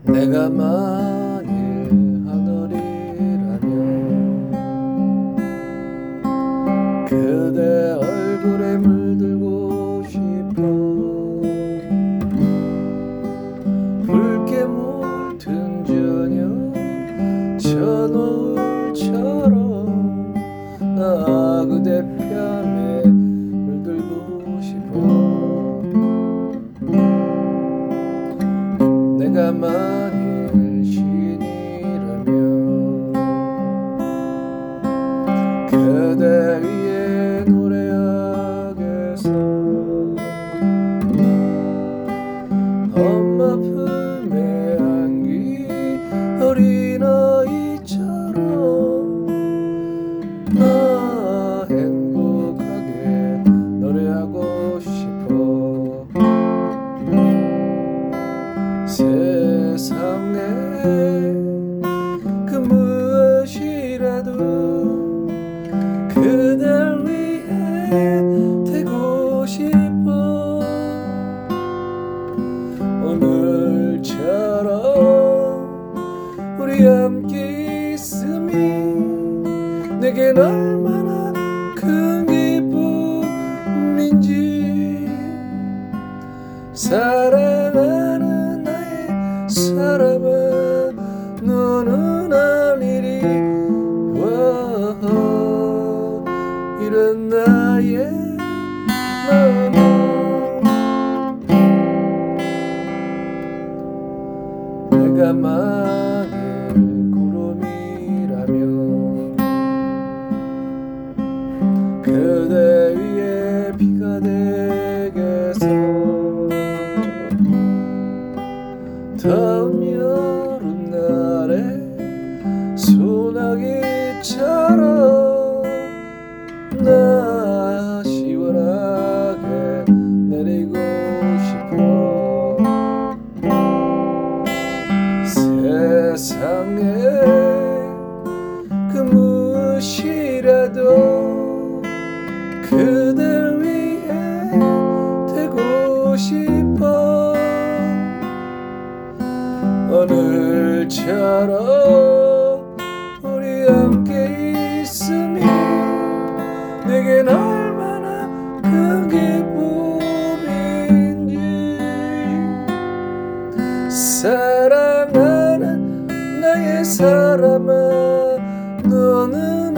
내가 만일 하늘이라면 그대 얼굴에 물들고 싶어. 붉게 물든 저녁 저 노을처럼 나 그대 뺨에 물들고 싶어. 내가 만일 신이라면 그대 위에 노래하겠어. 엄마 품에 안긴 어린아이처럼 나 행복하게 노래하고 싶어. 세상에 그 무엇이라도 그댈 위해 되고 싶어. 오늘처럼 우리 함께 있음이 내겐 얼마나 큰 기쁨인지. 사랑하는 나의 사람아, 너는 아니리. 이런 나의 마음은 내가 만일 구름이라면 그대 위에 비가 되겠어. 다음 여름날에 소나기처럼 나 시원하게 내리고 싶어. 세상에 그 무엇이라도 그댈 위해 되고 싶어. 오늘처럼 우리 함께 있음이 내겐 얼마나 큰 기쁨인지. 사랑하는 나의 사람아, 너는